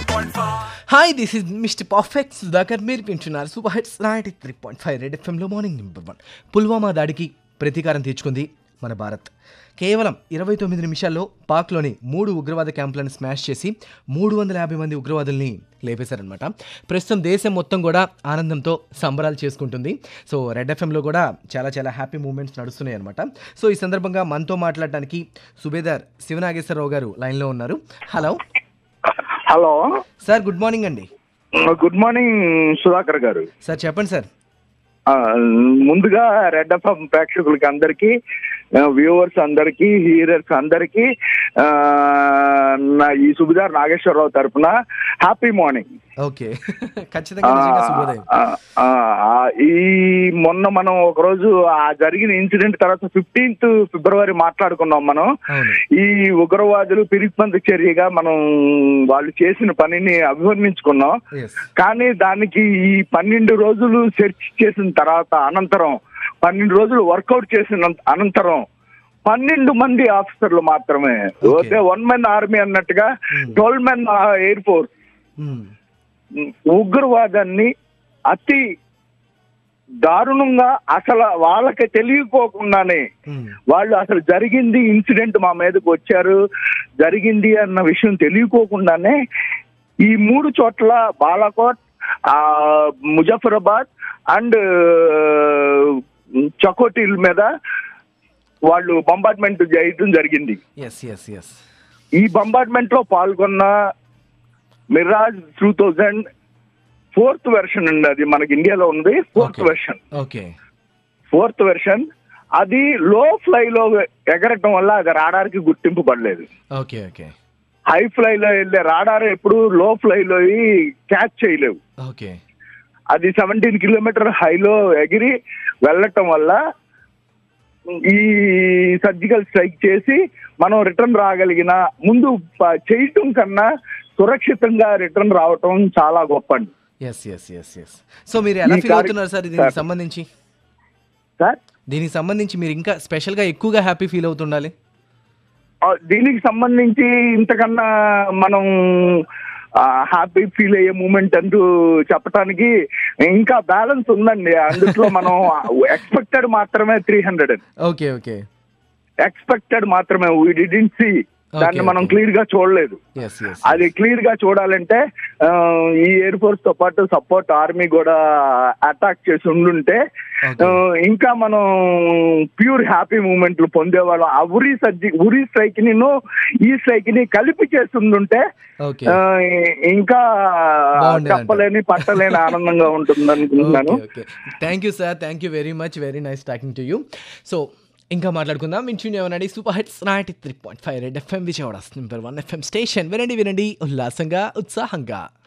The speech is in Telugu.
Hi this is mister perfect Sudhakar. మీరు వింటున్నారు సూపర్ హిట్స్ 93.5 రెడ్ ఎఫ్ఎంలో మార్నింగ్ నెంబర్ 1. పుల్వామా దాడికి ప్రతీకారం తీర్చుకుంది మన భారత్. కేవలం 29 నిమిషాల్లో పాక్లోని 3 ఉగ్రవాద క్యాంపులను స్మాష్ చేసి 350 మంది ఉగ్రవాదుల్ని లేపేశారనమాట. ప్రస్తుతం దేశం మొత్తం కూడా ఆనందంతో సంబరాలు చేసుకుంటుంది. సో రెడ్ ఎఫ్ఎంలో కూడా చాలా చాలా హ్యాపీ మూమెంట్స్ నడుస్తున్నాయి అనమాట. సో ఈ సందర్భంగా మనతో మాట్లాడడానికి సుబేదార్ శివనాగేశ్వరరావు గారు లైన్లో ఉన్నారు. Hello hello sir, good morning అండి. గుడ్ మార్నింగ్ సుధాకర్ గారు. సార్ చెప్పండి సార్. ముందుగా రెడ్ ఎఫ్ఎం ప్రేక్షకులకి అందరికీ, వ్యూవర్స్ అందరికీ, హీరర్స్ అందరికీ ఈ సుబేదార్ నాగేశ్వరరావు తరపున హ్యాపీ మార్నింగ్. ఓకే, ఖచ్చితంగా నిజంగా శుభోదయం. ఈ మొన్న మనం ఒకరోజు ఆ జరిగిన ఇన్సిడెంట్ తర్వాత 15th ఫిబ్రవరి మాట్లాడుకున్నాం మనం. ఈ ఉగ్రవాదులు పిరికిపంది చర్యగా మనం వాళ్ళు చేసిన పనిని అభివర్ణించుకున్నాం. కానీ దానికి ఈ 12 రోజులు సెర్చ్ చేసిన తర్వాత అనంతరం 12 రోజులు వర్కౌట్ చేసిన అనంతరం 12 మంది ఆఫీసర్లు మాత్రమే, ఓకే, 1 man ఆర్మీ అన్నట్టుగా 12 men ఎయిర్ ఫోర్స్ ఉగ్రవాదాన్ని అతి దారుణంగా అసలు వాళ్ళకి తెలియకోకుండానే వాళ్ళు అసలు జరిగింది ఇన్సిడెంట్ మా మీదకి వచ్చారు, జరిగింది అన్న విషయం తెలియకోకుండానే ఈ 3 చోట్ల బాలాకోట్, ముజఫరాబాద్ అండ్ చకోటిల్ మీద వాళ్ళు బంబార్డ్మెంట్ చేయడం జరిగింది. ఈ బంబార్డ్మెంట్ లో పాల్గొన్న మిరాజ్ 2000 4th వెర్షన్ అండి, అది మనకి ఇండియాలో ఉంది. 4th వెర్షన్ అది లో ఫ్లై లో ఎగరటం వల్ల అది రాడార్కి గుర్తింపు పడలేదు. హై ఫ్లై లో వెళ్ళే రాడార్ ఎప్పుడు లో ఫ్లై లో క్యాచ్ చేయలేవు. అది 17 కిలోమీటర్ హైలో ఎగిరి వెళ్ళటం వల్ల ఈ సర్జికల్ స్ట్రైక్ చేసి మనం రిటర్న్ రాగలిగిన, ముందు చేయటం కన్నా సురక్షితంగా రిటర్న్ రావటం చాలా గొప్ప అండి. సో మీరు ఎలా ఫీల్ అవుతున్నారు సార్ దీనికి సంబంధించి? దీనికి సంబంధించి మీరు ఇంకా స్పెషల్ గా ఎక్కువగా హ్యాపీ ఫీల్ అవుతుండాలి. దీనికి సంబంధించి ఇంతకన్నా మనం హ్యాపీ ఫీల్ అయ్యే మూమెంట్ అంటూ చెప్పడానికి ఇంకా బ్యాలెన్స్ ఉందండి. అందులో మనం ఎక్స్పెక్టెడ్ మాత్రమే 300. ఎక్స్పెక్టెడ్ మాత్రమే, వీ డిడ్ంట్ సీ. దాన్ని మనం క్లియర్ గా చూడలేదు. అది క్లియర్ గా చూడాలంటే ఈ ఎయిర్ ఫోర్స్ తో పాటు సపోర్ట్ ఆర్మీ కూడా అటాక్ చేసి ఉండుంటే ఇంకా మనం ప్యూర్ హ్యాపీ మూమెంట్లు పొందేవాళ్ళం. ఆ ఉరి స్ట్రైక్ ని ఈ స్ట్రైక్ ని కలిపి చేస్తుంటే ఇంకా చెప్పలేని పట్టలేని ఆనందంగా ఉంటుంది అనుకుంటున్నాను. Thank you sir, thank you very much, very nice talking to you. So ఇంకా మాట్లాడుకుందాం. వింటున్నామనండి super hits 93.5 red FM, Vijayawada number 1 FM station. వినండి ఉల్లాసంగా, ఉత్సాహంగా.